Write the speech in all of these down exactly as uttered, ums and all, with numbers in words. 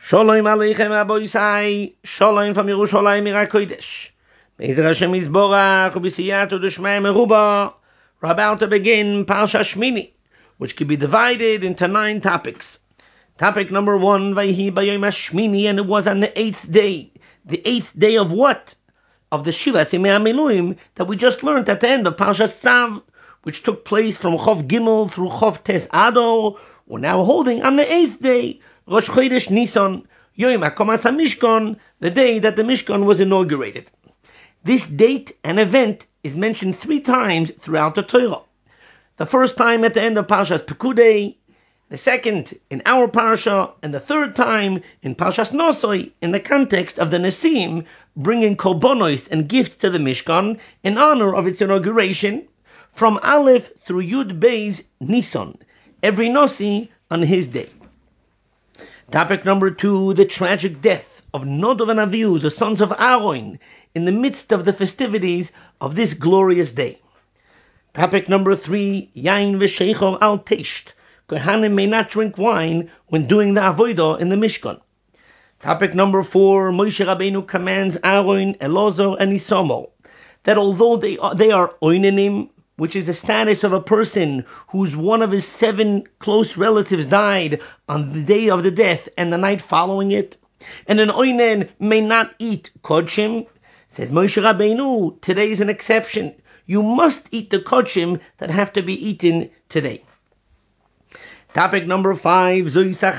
Shalom Aleichem Aboisai, Shalom from Yerushalayim Ira Kodesh. Be'ezer Hashem Yisborach, U'b'siyatu D'Shmei Meruba. We're about to begin Parsha Shmini, which can be divided into nine topics. Topic number one, Vayhi B'yom HaShmini, and it was on the eighth day. The eighth day of what? Of the Shivas Yemei HaMiluim that we just learned at the end of Parsha Tzav, which took place from Chov Gimel through Chov Tes Adar. We're now holding on the eighth day, Rosh Chodesh Nisan, Yom HaKamas HaMishkan, the day that the Mishkan was inaugurated. This date and event is mentioned three times throughout the Torah. The first time at the end of Parshas Pekudei, the second in our Parsha, and the third time in Parshas Nosoi in the context of the Nesim bringing korbanos and gifts to the Mishkan in honor of its inauguration from Aleph through Yud Beis Nisan, every Nosi on his day. Topic number two, the tragic death of Nadav and Avihu, the sons of Aaron, in the midst of the festivities of this glorious day. Topic number three, Yain v'sheichor al teisht. Kohanim may not drink wine when doing the avodah in the Mishkan. Topic number four, Moshe Rabbeinu commands Aaron, Elazar, and Isamar that although they are, they are oinanim, which is the status of a person whose one of his seven close relatives died on the day of the death and the night following it, and an oinen may not eat kodshim, says Moshe Rabbeinu, today is an exception. You must eat the kodshim that have to be eaten today. Topic number five, these are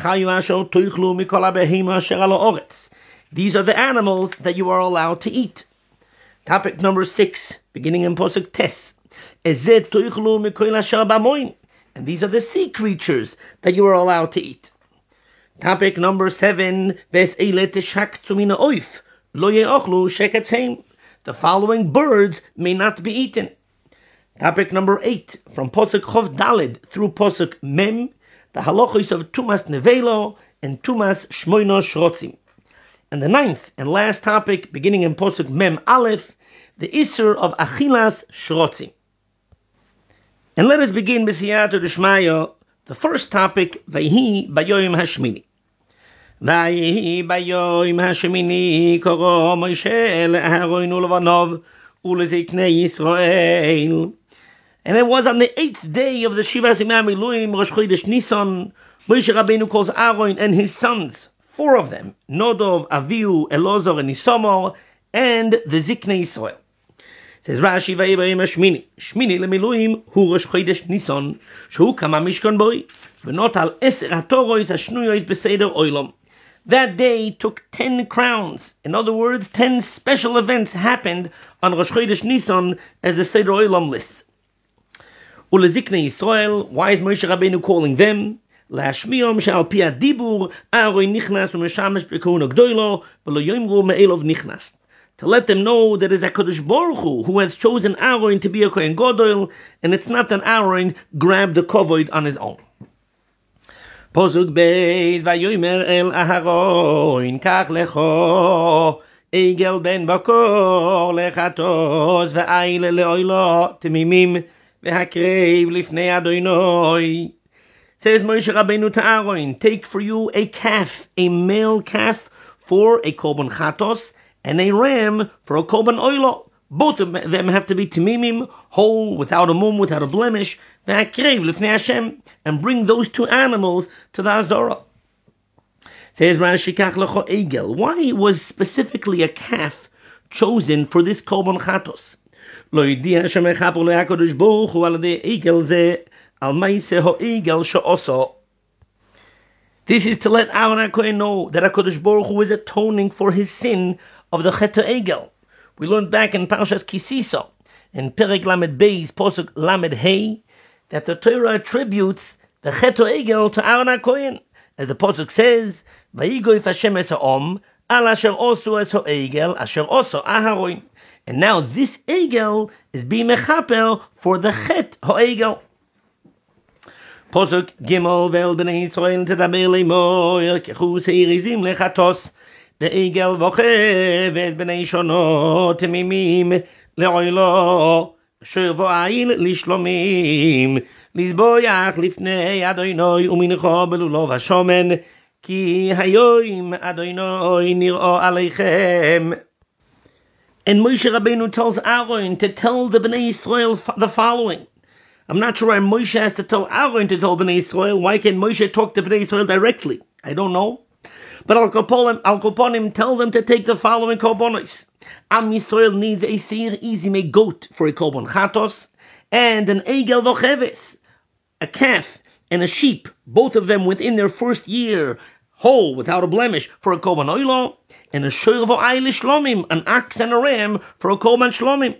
the animals that you are allowed to eat. Topic number six, beginning in Posuk Tes, and these are the sea creatures that you are allowed to eat. Topic number seven, the following birds may not be eaten. Topic number eight, from Posuk Chov Daled through Posuk Mem, the halachos of Tumas Nevelo and Tumas Shmoino Shrotzim. And the ninth and last topic, beginning in Posuk Mem Aleph, the Isser of Achilas Shrotzim. And let us begin b'siyatu d'shmaya, the first topic, Vayhi B'yom HaShmini. Vayhi B'yom HaShmini koro Moshe le'Aaron u'levanov u'leziknei Yisrael. And it was on the eighth day of the Shivas Yemei HaMiluim, Rosh Chodesh Nisan, Moshe Rabbeinu calls Aaron and his sons, four of them, Nadav, Avihu, Elazar, and Isamar, and the Ziknei Yisrael. Says Rashi, Vayibayim Shmini. Shmini lemiluim hu Rosh Chodesh Nisan, shehu kama mishkan boi, v'not al eser hatorois hashnuyois beseder oilam. That day took ten crowns. In other words, ten special events happened on Rosh Chodesh Nisan as the Seder Oilam lists. Uleziknei Yisrael, why is Moshe Rabbeinu calling them? Lashmiyom she'al pi hadibur, Aaron nichnas u'meshamesh b'kehuna gdoilo, v'lo yomru me'elov nichnas. To let them know that it's HaKadosh Baruch Hu who has chosen Aaron to be a Kohen Gadol, and it's not that Aaron grabbed the kovod on his own. Posuk Beis, Vayomer el Aharon, kach lecho, Egel ben bakor lechatos, ve'ayil le'oilo, temimim, ve'hakrev lifnei Adonai. Says Moshe Rabbeinu to Aaron, take for you a calf, a male calf, for a korban chatos, and a ram for a korban oilo. Both of them have to be timimim, whole, without a mum, without a blemish, and bring those two animals to the Azorah. Says Rashi, kach lecho egel. Why was specifically a calf chosen for this korban chatos? Lo yidiyah Hashem echaper le'HaKadosh Baruch Hu al yedei egel ze al ma'aseh ha'egel she'oso. This is to let Aaron HaKohen know that HaKadosh Baruch Hu is atoning for his sin of the Chet HaEgel. We learned back in Parshas Kisisa, in Perek Lamed Beis, Posuk Lamed Hey, that the Torah attributes the Chet HaEgel to Aaron HaKohen. As the Posuk says, Vayigoyf Hashem es ha'om, al asher osu es ha'egel, asher osu Aharon. And now this Egel is being mechaper for the Chet HaEgel. Posuk Gimel vel b'nei Yisrael tedaber le'moyer kechus ha'erizim lechatos ve'egel vochevet b'nei shonot temimim le'oilo asher vo'ayil lishlomim lizboyach lifnei Adonai u'mincha belulav hashomen Ki hayoim Adonai nir'o aleichem. And Moshe Rabbeinu tells Aaron to tell the Bnei Yisrael the following. I'm not sure why Moshe has to tell Aaron to tell Bnei Yisrael. Why can't Moshe talk to Bnei Yisrael directly? I don't know. But Al Koponim, Al Koponim tell them to take the following korbanos. Am Yisrael needs a seir izime goat for a korban chatos, and an egel vocheves, a calf and a sheep, both of them within their first year, whole, without a blemish, for a korban oilo, and a shoyer v'ayil shlomim, an ox and a ram for a korban shlomim,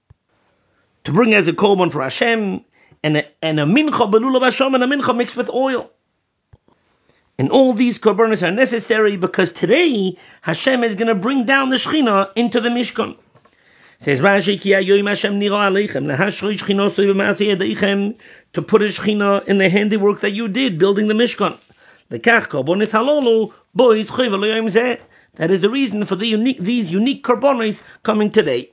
to bring as a korban for Hashem, and a, and a mincha belulav Hashem, and a mincha mixed with oil. And all these korbanos are necessary because today Hashem is going to bring down the Shechina into the Mishkan. Says Rashi, Ki hayoim Hashem niro aleichem lahashroy shchinosoi b'maaseh yadeichem, to put a Shechina in the handiwork that you did building the Mishkan. Lekach korbanos halolu bois choyv aloyim zeh. That is the reason for the unique, these unique korbanos coming today.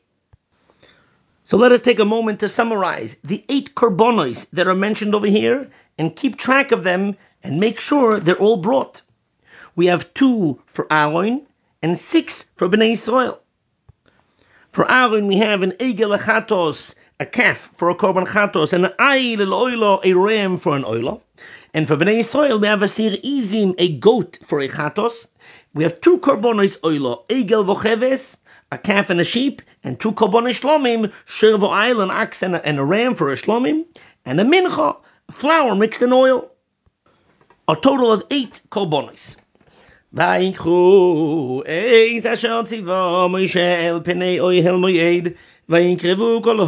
So let us take a moment to summarize the eight korbanos that are mentioned over here and keep track of them and make sure they're all brought. We have two for Aaron and six for Bnei Yisrael. For Aaron we have an egel chatos, a calf for a korban chatos, and an ayil oilo, a ram for an oilo. And for Bnei Yisrael we have a sir izim, a goat for a chatos. We have two korbanos oilo, egel vocheves, a calf and a sheep, and two korbanos shlomim, shir v'ayil, an ox and a, and a ram for a shlomim, and a mincha, flour mixed in oil. A total of eight korbanos. Vayikru eis asher tzivo Moshe el penei ohel moed, vayikrevu kol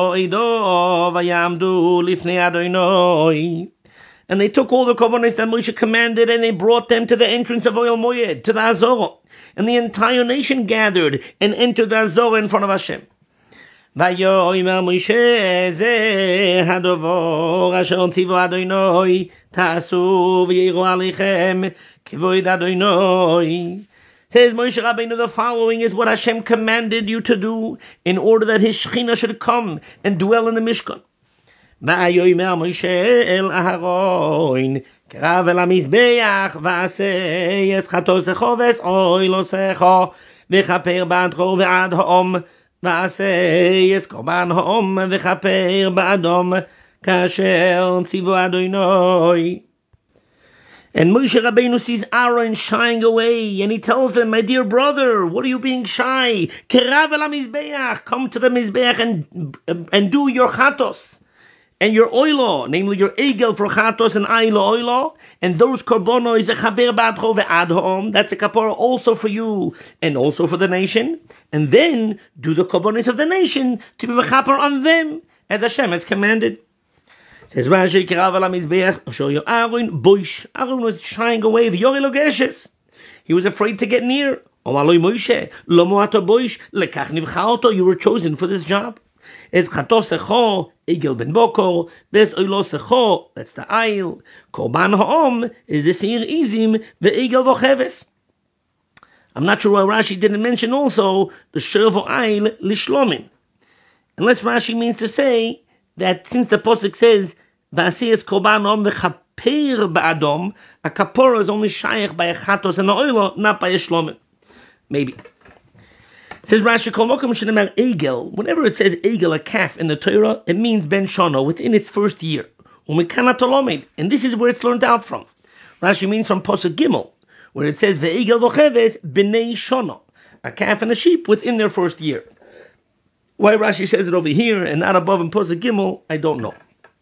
ha'edo vayamdu lifnei Adonai. And they took all the korbanos that Moshe commanded, and they brought them to the entrance of Ohel Moed, to the Azorah. And the entire nation gathered and entered the Azorah in front of Hashem. Vayomer Moshe ze hadovor asher tzivo Adonai ta'asu v'yiru aleichem kivod Adonai. Says Moshe Rabbeinu, the following is what Hashem commanded you to do in order that His Shechina should come and dwell in the Mishkan. Vayomer Moshe el Aharon קרב אל המזבח ועשה את חטאו ואת אוהלו וכפר בעדו ועד האום ועשה את קורבן האום וכפר בעדום כאשר ציוו אדוני. And Moshe Rabbeinu sees Aaron shying away, and he tells him, my dear brother, what are you being shy? Kerav el hamizbeach, come to the mizbeach and, and do your chatos. And your oilo, namely your egel for chatos and aylo oilo, and those korbono is a chaber badcho ve'adhom, that's a kapara also for you, and also for the nation. And then do the korbonos of the nation to be mechaper on them, as Hashem has commanded. Says Rashi, Kerav al hamizbeach, Osho Aaron boish. Aaron was shying away. V'yori lo geshes. He was afraid to get near. Omaloi Moshe, lo moato boish, lekach nivchaoto. You were chosen for this job. Es chatos echo, egel ben bokor, ves oilos echo, that's the ayil. Korban ha'om is the seir izim, ve'egel vocheves. I'm not sure why Rashi didn't mention also the shir v'ayil lishlomim. Unless Rashi means to say that since the posuk says v'asiyas korban ha'om v'chaper ba'adom, a kapora is only shaykh by a chatos and a oilo, not by a shlomim. Maybe. Says Rashi, Kol Mokum Shenamar Egel. Whenever it says Egel, a calf in the Torah, it means Ben Shana, within its first year. And this is where it's learned out from. Rashi means from Posuk Gimel, where it says Ve'egel Vocheves B'nei Shana, a calf and a sheep within their first year. Why Rashi says it over here and not above in Posuk Gimel, I don't know.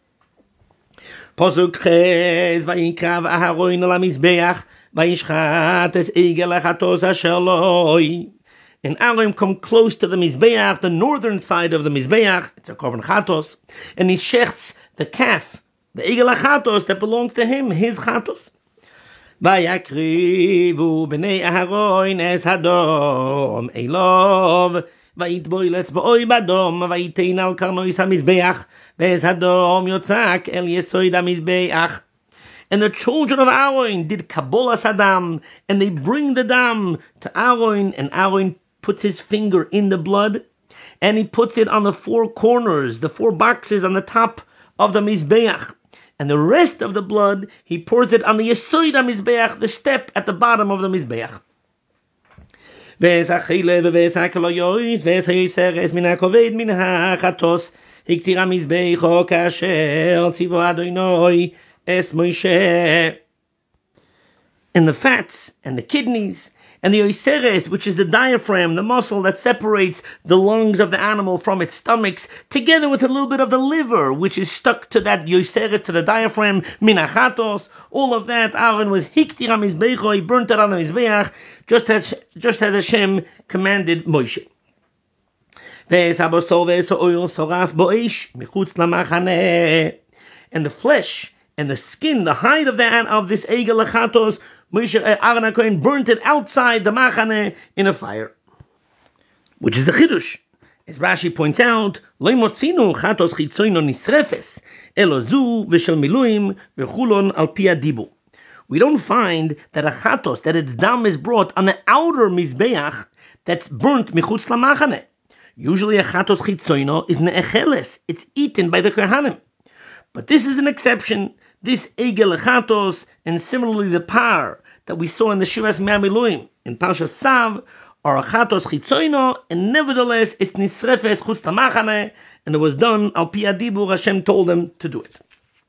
Posuk Ches Vayikav Aharon al HaMizbeach Vayishchat es Egel Achatos Asher Loi. And Aaron come close to the Mizbeach, the northern side of the Mizbeach, it's a korban chatos, and he shechts the calf, the egel chatos that belongs to him, his chatos. Vayakrivu b'nei Aharon es hadom elov, vayitboilets b'oi badom, vayitein al karnois ha-Mizbeach, v'es hadom yotzak el yesoid ha-Mizbeach. And the children of Aaron did Kabbalah Sadam, and they bring the dam to Aaron, and Aaron puts his finger in the blood, and he puts it on the four corners, the four boxes on the top of the Mizbeach. and the rest of the blood, he pours it on the Yesoid HaMizbeach, the step at the bottom of the Mizbeach. Ve'es ha'chile ve'es ha'koloyois ve'es ha'yiseres min ha'koved min ha'chatos hiktir ha'mizbecho kasher tzivo Adonai es Moshe. And the fats and the kidneys and the oiseres, which is the diaphragm, the muscle that separates the lungs of the animal from its stomachs, together with a little bit of the liver, which is stuck to that oiseres, to the diaphragm, minachatos, all of that, Aaron was hiktir hamizbecho, he burnt it on the mizbeach, just as, just as Hashem commanded Moshe. And the flesh and the skin, the hide of the of this egel lechatos, Moshe Aaron HaKohen burnt it outside the machane in a fire, which is a chidush. As Rashi points out, Lo motzinu chatos chitzoino nisrefes elo zu v'shel miluim v'chulon al pi hadibu. We don't find that a chatos, that its dam is brought on the outer mizbeach that's burnt michutz lamachane. Usually a chatos chitzoino is ne'echeles, it's eaten by the kohanim. But this is an exception. This egel lechatos, and similarly the par that we saw in the Shivas Me'amiluim in Parshas Sav, are a chatos chitzoino, and nevertheless it's nisrefes chutz lamachane, and it was done al pi hadibur. Hashem told them to do it.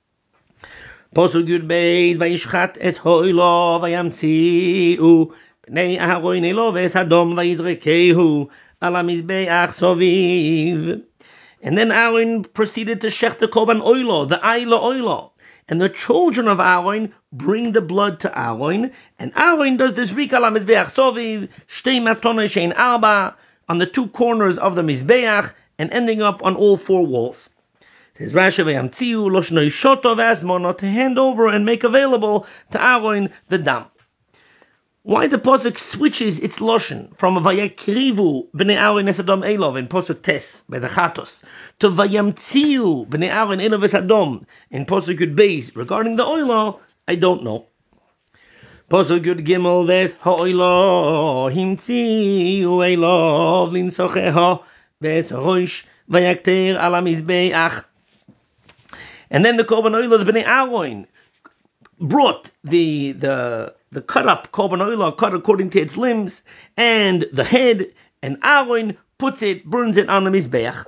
Posuk Yud Beis vayishchat es ho'ilo vayamtziu bnei Aharon elo ve'es hadom vayizrekehu al hamizbeach soviv. And then Aaron proceeded to shech the korban oilo, the ailo oilo. And the children of Aaron bring the blood to Aaron, and Aaron does this rikal hamizbeach soviv, shtei matonah shein arba, on the two corners of the mizbeach, and ending up on all four walls. Says Rashi v'yamtziu loshno ishoto v'azmono, to hand over and make available to Aaron the dam. Why the Pasuk switches its loshen from vayakrivu b'nei Aaron es Adom Elov in Pasuk Tes by the Chatos to vayamtziu b'nei Aaron Elov es Adom in Pasuk Yud Beis regarding the oilo, I don't know. Pasuk Yud Gimel ves ha'oilo himtziu Elov linsocheho ves roish vayakter al hamizbeach. And then the korban oilo, the b'nei Aaron, brought the the the cut up korban oilo, cut according to its limbs and the head, and Aaron puts it, burns it on the mizbeach.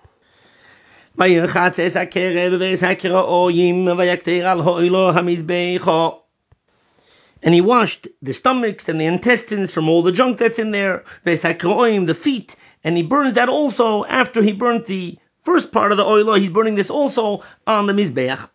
And he washed the stomachs and the intestines from all the junk that's in there, the feet, and he burns that also. After he burnt the first part of the oilo, he's burning this also on the mizbeach.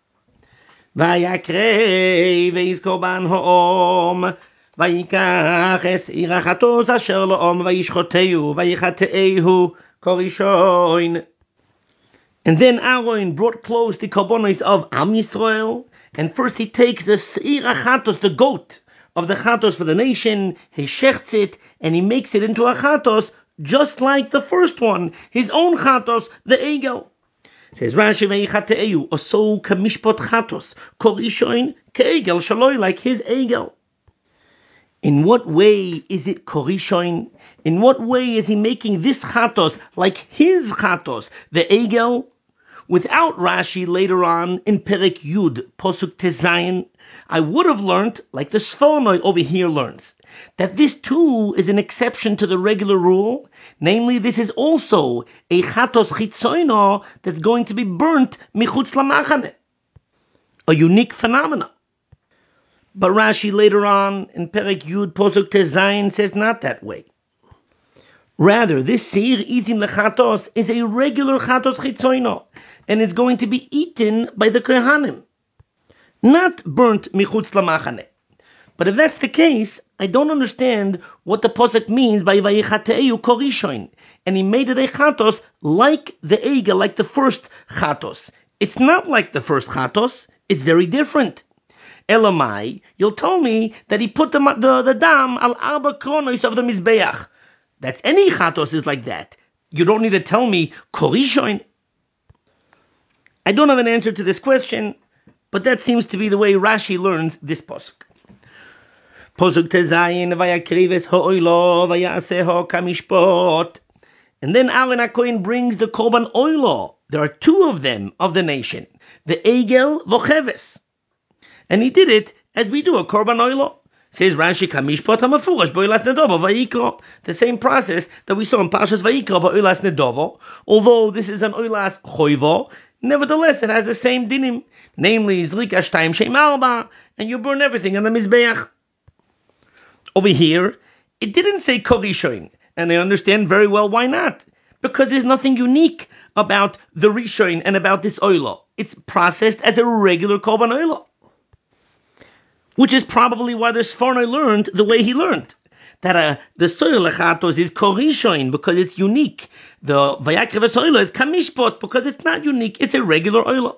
Vayakre veizkoban ho'om vayikach es irachatos asher lo'om vayishchoteu vayichateihu korishoin. And then Aaron brought close the korbanos of Am Yisrael, and first he takes the irachatos, the goat of the chatos for the nation, he shechts it, and he makes it into a chatos just like the first one, his own chatos, the egel. Says Rashi vayichateihu oso kamishpot chatos korishoin keegel shaloi, like his egel. In what way is it korishoin? In what way is he making this chatos like his chatos, the egel? Without Rashi later on in Perek Yud Posuk Tezayin, I would have learned, like the Sfornoi over here learns, that this too is an exception to the regular rule. Namely, this is also a chatos chitzoino that's going to be burnt michutz lamachane, a unique phenomenon. But Rashi later on in Perek Yud Posuk Tezayin says not that way. Rather, this seir izim lechatos is a regular chatos chitzoino, and it's going to be eaten by the kohanim, not burnt michutz lamachane. But if that's the case, I don't understand what the Pasuk means by vayichateihu korishoin, and he made it a chatos like the egel, like the first chatos. It's not like the first chatos, it's very different. Elamai, you'll tell me that he put the, the, the dam al arba kronos of the mizbeach. That's any chatos is like that. You don't need to tell me korishoin. I don't have an answer to this question, but that seems to be the way Rashi learns this pasuk. Posuk Tezayin vayakrives ha'oilo vayaseho kamishpot. And then Aaron HaKohen brings the korban oilo, there are two of them of the nation, the Egel Vocheves. And he did it as we do a Korban Oilo. Says Rashi, Kamishpat HaMafurash B'Oilas Nedovo Vayikra. The same process that we saw in Parshas Vayikra B'Oilas Nedovo. Although this is an Oilas Choivo, nevertheless it has the same dinim, namely Zrika Shtayim Shem Arba, and you burn everything on the Mizbeach. Over here, it didn't say Korishoin, and I understand very well why not. Because there's nothing unique about the Rishoin and about this Oilo. It's processed as a regular Korban Oilo. Which is probably why the Sforno learned the way he learned. That uh, the soil lechatos is korishoin because it's unique. The vayakreves oilo is kamishpot because it's not unique. It's a regular oilo.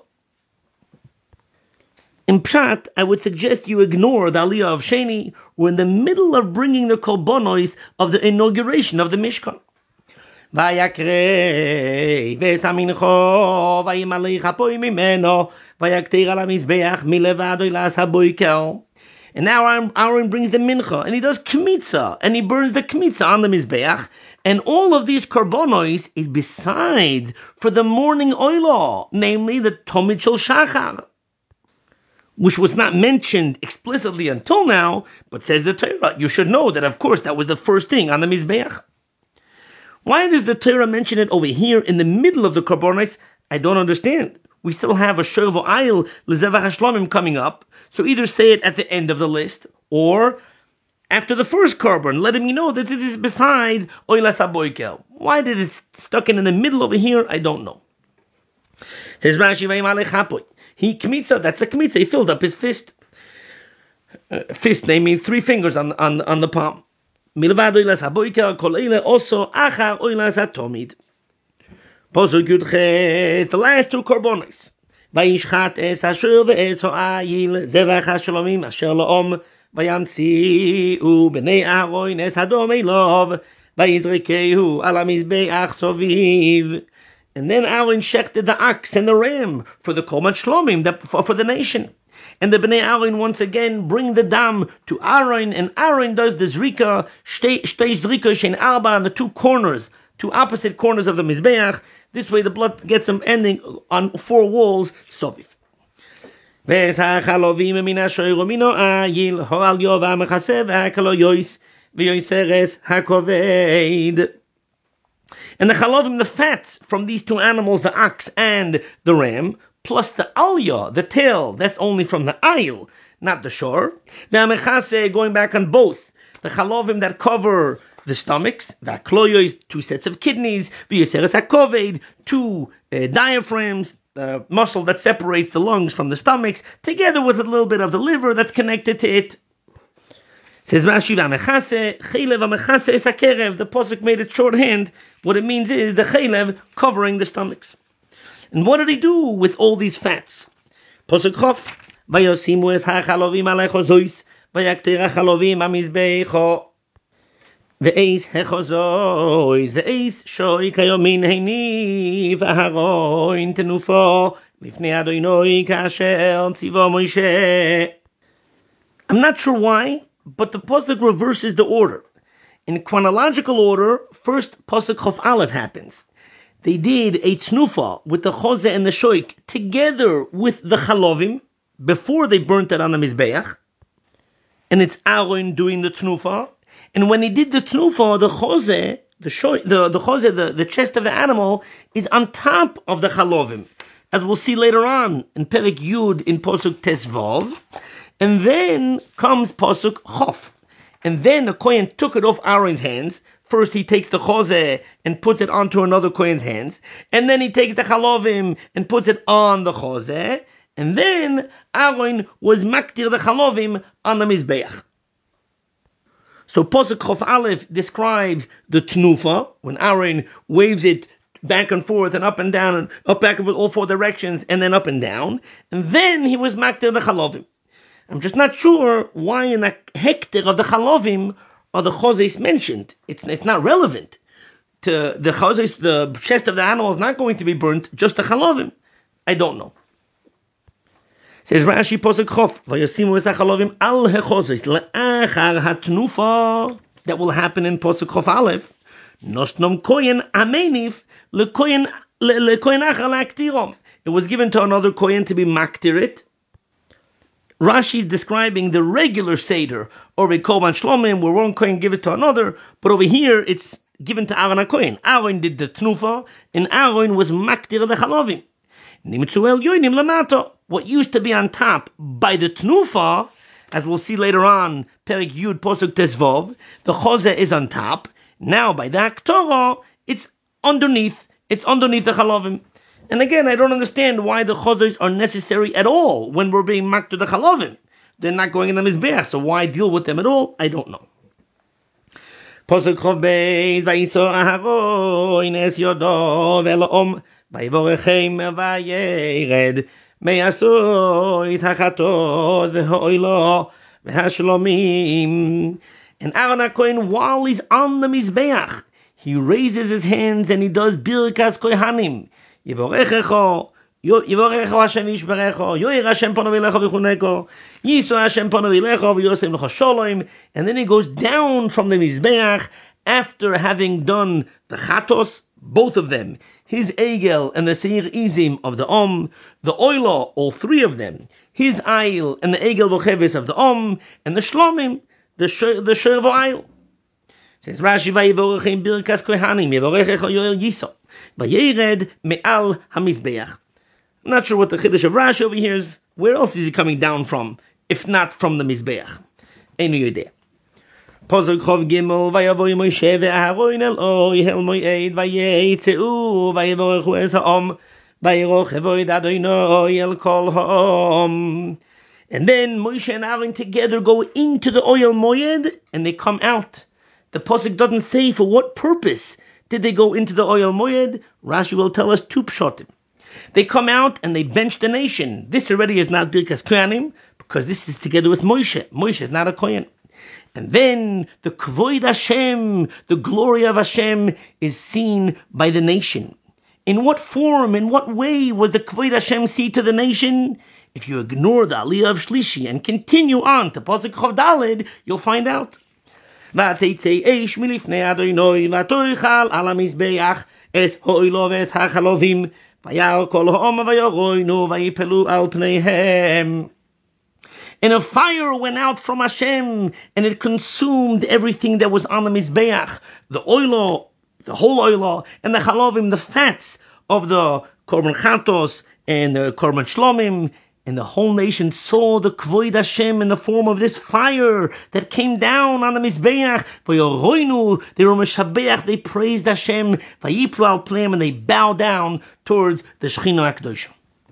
In Pshat, I would suggest you ignore the Aliyah of Sheni. We're in the middle of bringing the korbanos of the inauguration of the Mishkan. Vayakre vesamincho vayimalei chapoy mimeno vayakteir ala mizbeach milevad oilas haboikel. And now Aaron brings the mincha, and he does kmitza, and he burns the kmitza on the mizbeach, and all of these korbanos is besides for the morning oilo, namely the tomid shel shachar, which was not mentioned explicitly until now, but says the Torah. You should know that, of course, that was the first thing on the mizbeach. Why does the Torah mention it over here in the middle of the korbanos? I don't understand. We still have a Shovo Ayil Lezevach HaShlomim coming up, so either say it at the end of the list, or after the first korban, letting me know that it is beside Oilas HaBoikel. Why did it stuck in, in the middle over here? I don't know. Says Rashi, he kmitza, that's a kmitza, he filled up his fist. Uh, fist, naming three fingers on, on, on the palm. Milvad Oilas HaBoikel, kol eile also achar Oilas HaTomid. Posuk Yudches, the last two korbanos. Vayishchat es asher ve'es ha'ayil zevach ha'shalomim asher la'om vayamtzi'u b'nei Aaron es hadom elov vayizrikehu ala mizbeach soviv. And then Aaron shechted the ox and the ram for the korban shlomim, that for, for the nation. And the Bnei Aaron once again bring the dam to Aaron, and Aaron does the zrika, shtei zrika shein arba on the two corners, two opposite corners of the mizbeach. This way the blood gets them ending on four walls, soviv. And the chalovim, the fats from these two animals, the ox and the ram, plus the alya, the tail, that's only from the ayil, not the shore. The going back on both, the chalovim that cover the stomachs, the akloyos, two sets of kidneys, v'yoseres hakoved, two uh, diaphragms, the uh, muscle that separates the lungs from the stomachs, together with a little bit of the liver that's connected to it. Says Rashi, v'amechase, chaylev amechase es hakerev. The pasuk made it shorthand. What it means is the chaylev covering the stomachs. And what did he do with all these fats? Pasuk chof, vayosimu es hachalovim alecho zois, vayakter hachalovim amizbeicho. Ve'eis hechozois, ve'eis shoi kayomin heini, v'haroin tenufo, lifnei Adonai kasher tzivo Moshe. I'm not sure why, but the pasuk reverses the order. In chronological order, first pasuk Chof Aleph happens. They did a tnufa with the chose and the shoik together with the chalovim before they burnt it on the mizbeach, and it's Aaron doing the tnufa. And when he did the tnufa, the chose, the shoy, the the chose, the, the chest of the animal is on top of the chalovim, as we'll see later on in Perek Yud in pasuk Tesvav. And then comes pasuk Chof, and then the kohen took it off Aaron's hands. First he takes the chose and puts it onto another kohen's hands, and then he takes the chalovim and puts it on the chose, and then Aaron was maktir the chalovim on the mizbeach. So pasuk Chof Aleph describes the tnufa, when Aaron waves it back and forth and up and down and up back and forth all four directions and then up and down, and then he was maktir the chalovim. I'm just not sure why in the hekter of the chalovim are the chozes mentioned. It's it's not relevant to the chozes. The chest of the animal is not going to be burnt. Just the chalovim. I don't know. Says Rashi posek chof vayasimu es chalovim al hechozes leachar hatnufa. That will happen in posek chof aleph. Nosnom koyen amenif lekoyen It was given to another kohen to be maktir it. Rashi is describing the regular seder or a korban shlomim where one kohen give it to another, but over here it's given to Aaron HaKohen. Aaron did the tnufa, and Aaron was maktir the chalovim. What used to be on top by the tnufa, as we'll see later on, Perik Yud Posuk Tesvov, the chozeh is on top. Now by the Haktorah, it's underneath. It's underneath the chalovim. And again, I don't understand why the chozos are necessary at all when we're being maktir the chalovim. They're not going in the mizbeach, so why deal with them at all? I don't know. Posuk Chov Beis Vayisor Aharon Es Yodo Ve'La'om Vayivorechem Vayered Me'asoit Hachatos Ve'Ho'ilo Ve'Hashlomim. And Aaron HaKohen, while he's on the mizbeach, he raises his hands and he does birkas kohanim. Yivorechecho, Yivorecho Hashem Yishberecho, Yoir Hashem Pano V'Lecho V'Chuneko, Yisro Hashem Pano V'Lecho V'Yosem Lecho Sholom. And then he goes down from the mizbeach after having done the chatos, both of them, his egel and the seir izim of the om, the oilo, all three of them, his ail and the egel v'cheves of the om, and the shlomim, the shir the shir v'ail. Says Rashi, Vayivorechem birkas kohanim, Yivorechecho Yoel Yisro, Vayered me'al hamizbeach. I'm not sure what the chiddush of Rashi over here is. Where else is he coming down from, if not from the mizbeach? Einu yodea. Posuk Chov Gimel, Vayavoy Moshe ve'Aharon Eloi hel moed vayetzeu vayivorechu es ha'om vayiroch evoid Adonai el kol ha'om. And then Moshe and Aaron together go into the oil moed and they come out. The posuk doesn't say for what purpose did they go into the oil moed. Rashi will tell us two pshatim. They come out and they bench the nation. This already is not birkas kohanim because this is together with Moshe. Moshe is not a kohen. And then the kvoid Hashem, the glory of Hashem, is seen by the nation. In what form, in what way was the kvoid Hashem seen to the nation? If you ignore the aliyah of Shlishi and continue on to Pasuk Chov Daled, you'll find out. V'ateitzei eish milifnei Adonai v'toichal al hamizbeach es ho'ilo v'es hachalovim v'yal kol ha'om v'yoroinu v'yipelu al pneihem. And a fire went out from Hashem, and it consumed everything that was on the mizbeach, the oilo, the whole oilo, and the chalovim, the fats of the korban chatos and the korban shlomim. And the whole nation saw the kvoid Hashem in the form of this fire that came down on the mizbeach. V'yoroinu, they were meshabeach, they praised Hashem. V'yiplu al pneim, and they bowed down towards the Shechina HaKadosh.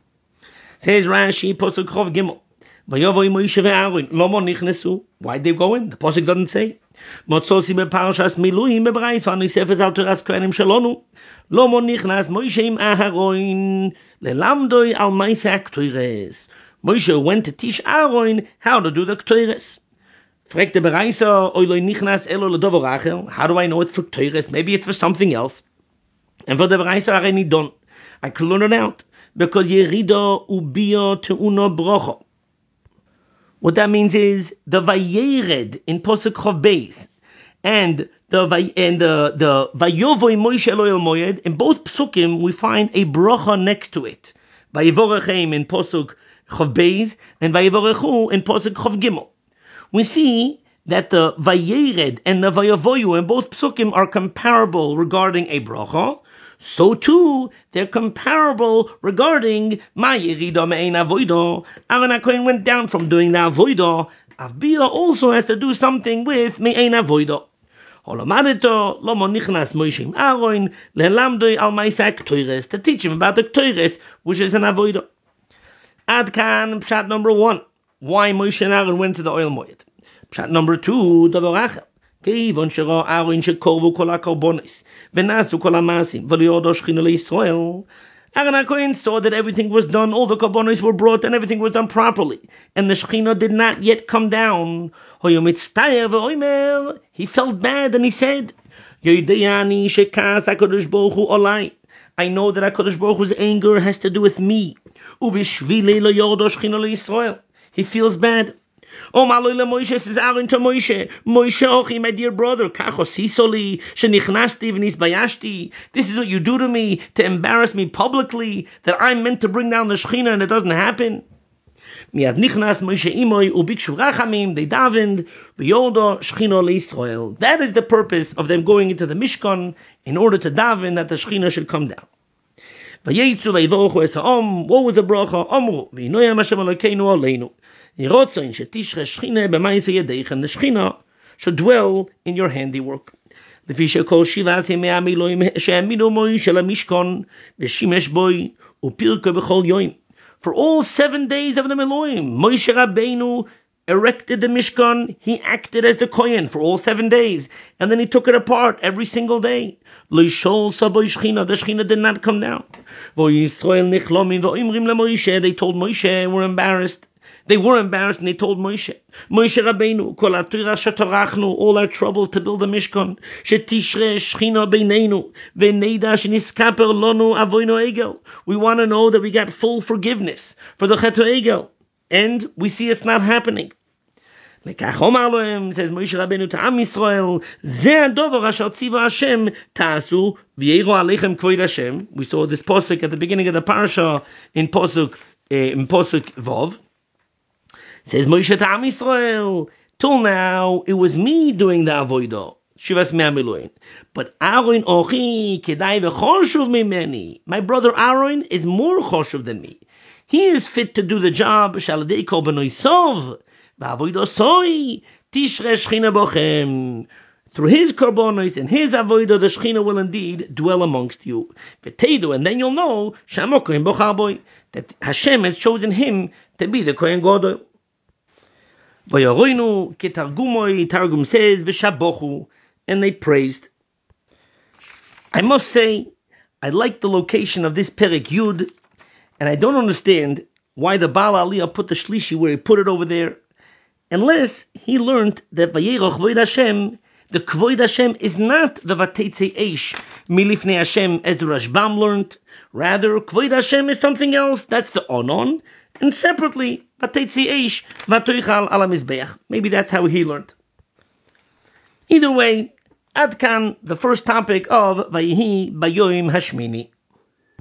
Says Rashi, Posuk Chov Gimel. Vayovoy Moshe ve'Aaron lomo nichnesu. Why'd they go in? The pasuk doesn't say. Motzosi beparshas Miluim bebrayis ani sefes al Toras kohanim shalonu. Lomo nichnas Moshe im Aharon lelamdoi al ma'aseh ktoires. Moshe went to teach Aaron how to do the ktoires. Fragt der Bereiser oiloi nichnas elo ledovor acher. How do I know it's for ktoires? Maybe it's for something else. And for the Bereiser are any done. I could learn it out because yerido ubio teuno brocho. What that means is the Vayered in Posuk Chov Beis and the and the the Vayovoy Moshe Eloi Moed, in both psukim we find a bracha next to it. Vayivorechem in Posuk Chov Beis and Vayivorechu in Posuk Chov Gimel. We see that the Vayered and the Vayavoyu in both psukim are comparable regarding a bracha. So too, they're comparable regarding my Yerida Me'ein Avoida. Aaron HaKohen went down from doing the Avoida. Avbia also has to do something with Me'ein Avoida. Holomadeto Lomo Nichnas Moshe im Aaron lelamdoi al ma'aseh ktoires, to teach him about the ktoires, which is an Avoida. Ad kan pshat number one. Why Moshe and Aaron went to the oil moed. Pshat number two, Davar Acher. כיוון שראה אהרון שקורבו כל הקורבנות ונעשו כל המעשים וליועדו שכינה לישראל. Aaron HaKohen saw that everything was done, all the korbanos were brought, and everything was done properly, and the Shechina did not yet come down. He felt bad and he said, I know that HaKadosh Baruch Hu's anger has to do with me. He feels bad. Oh, Maloyle Moshe, says Aaron to Moshe, Moshe Ochi, my dear brother, Kacho Sisoli, Shenichnasti v'nisbayashti. This is what you do to me, to embarrass me publicly, that I'm meant to bring down the Shechina and it doesn't happen. Miad nichnas Moshe imoy ubikshu rachamim, they davened, v'yoldo Shechina leIsrael. That is the purpose of them going into the Mishkan, in order to daven that the Shechina should come down. Vayetzu vayvochu es ha'om, what was the bracha? Omru, v'inoyam Hashem Elokeinu aleinu. Yirotzain shetishre Shechina b'ma'aseh yedeichem, the Shechina should dwell in your handiwork. Lefi shekol shivat yemei ha'miloim she'aminu Moshe leMishkan, v'shimesh boi, u'pirko b'chol yoim. For all seven days of the Miloim, Moshe Rabbeinu erected the Mishkan. He acted as the Kohen for all seven days. And then he took it apart every single day. Lo yishol saboy Shechina, the Shechina did not come down. Vo Yisrael nichlomin v'oimrim leMoshe, they told Moshe, we're embarrassed. They were embarrassed and they told Moshe, Moshe Rabbeinu, kol ha'torah shetorachnu, all our trouble to build the Mishkan, shetishre Shechina beineinu, v'neida sheniskaper lonu avoinu egel. We want to know that we got full forgiveness for the Chet Egel, and we see it's not happening. Lekach omar lohem, says Moshe Rabbeinu to Am Yisrael, zeh hadover asher tziva Hashem ta'asu v'yeiro aleichem kvoid Hashem. We saw this posuk at the beginning of the parasha in posuk uh, in posuk Vov. Says Moshe to Am Yisrael, till now it was me doing the avodah, shivas me'amiluin. But Aaron ochi kedai v'choshuv mimeni. My brother Aaron is more choshuv than me. He is fit to do the job. Shaladei kol benoisov v'avodah soi tishre Shechina bochem. Through his korbanos and his avodah, the Shechina will indeed dwell amongst you. V'teidu, and then you'll know shamokoim bochaboy, that Hashem has chosen him to be the Kohen Gadol. Vayaroinu ketargumoi, Targum says v'shabochu, and they praised. I must say, I like the location of this Perek Yud, and I don't understand why the Baal Aliyah put the Shlishi where he put it over there, unless he learned that Vayero Kvoid Hashem, the Kvoid Hashem is not the Vateitze Eish Milifnei Hashem as the Rashbam learned. Rather, Kvoid Hashem is something else. That's the Onon. And separately, Vateitze Eish Vatoichal Ala Mizbeach. Maybe that's how he learned. Either way, Adkan, the first topic of Vayihi Bayoim Hashmini.